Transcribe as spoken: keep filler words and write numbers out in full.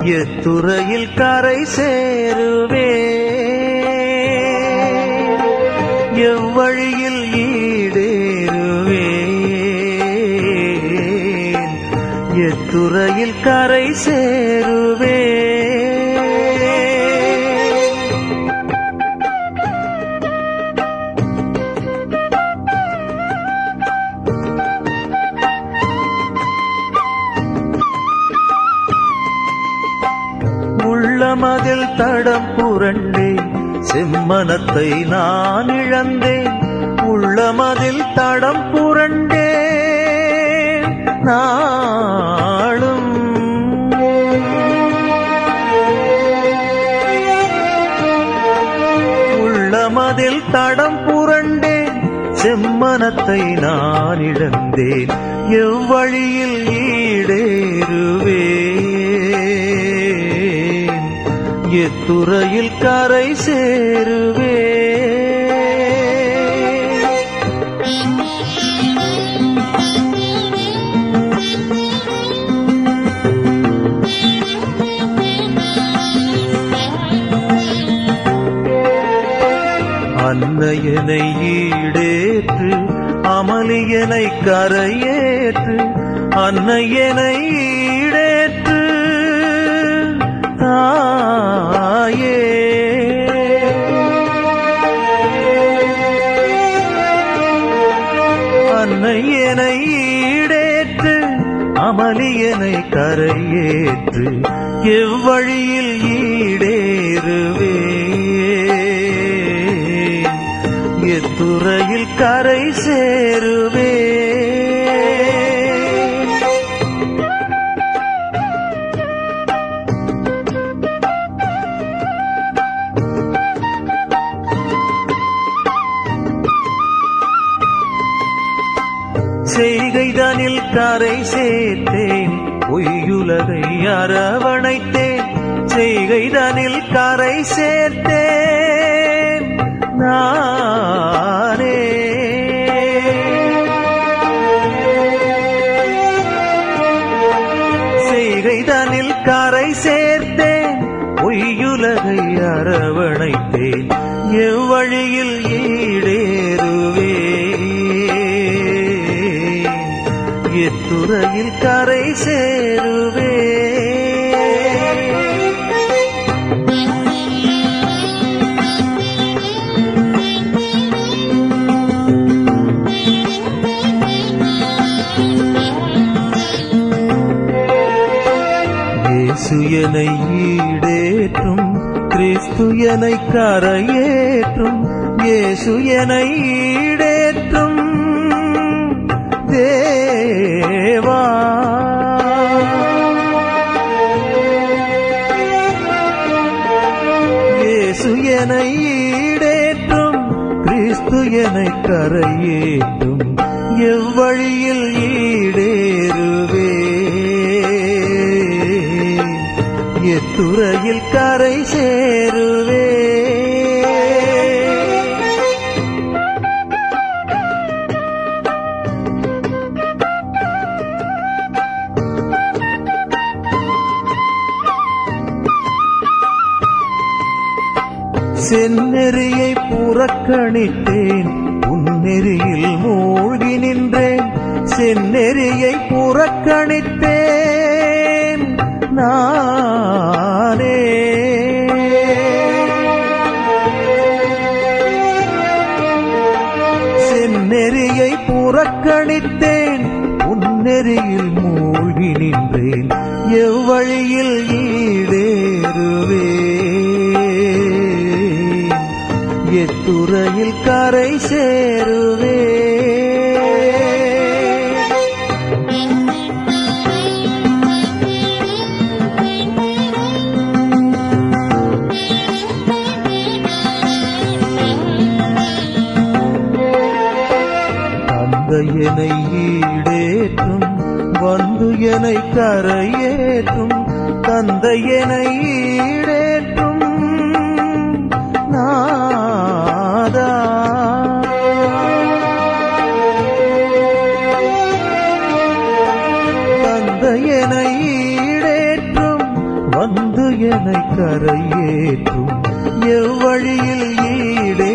எத்துறையில் கரை சேருவே, எவ்வழியில் ஈடேறுவே, எத்துறையில் கரை சேருவே. உள்ளமதில் தடம் புரண்டேன், செம்மனத்தை நான் இழந்தேன். உள்ளமதில் தடம் புரண்டேன் நாளும், உள்ளமதில் தடம் புரண்டேன், செம்மனத்தை நான் இழந்தேன். எவ்வழியில் ஈடேறுவேன், எத்துறையில் கரை சேருவே. அன்னையனை ஈடேற்று, அமளியனை கரையேற்று, அன்னையனை ஈடேற்று தாயே. அன்னையனை ஈடேற்று, அமளியனை கரையேற்று, எவ்வழியில் ஈடேறுவே, எத்துறையில் கரை சேருவே. செய்கைதனில் கரை சேர்த்தேன், பொய்யுலகை அரவணைத்தேன். செய்கைதனில் கரை சேர்த்தேன் நானே, செய்கைதனில் கரை சேர்த்தேன், பொய்யுலகை அரவணைத்தேன். எவ்வழியில் ஈடேறுவே, எத்துறையில் கரை சேருவே. இயேசு என்னை ஈடேற்றும், கிறிஸ்து என்னை கரையேற்றும். இயேசு என்னை ஈடேற்றும் தேவா, இயேசு என்னை ஈடேற்றும், கிறிஸ்து என்னை கரையேற்றும். எவ்வழியில் ஈடேறுவே, எத்துறையில் கரை சேருவே. செந்நெறியை புறக்கணித்தேன், உன்னெறியில் மூழ்கி நின்றேன். செந்நெறியை புறக்கணித்தேன் நானே, செந்நெறியை புறக்கணித்தேன், உன்னெறியில் மூழ்கி நின்றேன். எவ்வழியில் ஈடேறுவே, எத்துறையில் கரை சேருவே. தந்தையனை ஈடேற்றும், வந்து என்னை கரையேற்றும். தந்தையனை ஈடேற்றும் நாதா, தந்தையனை ஈடேற்றும், வந்து என்னை கரையேற்றும் எவ்வழியில் ஈடே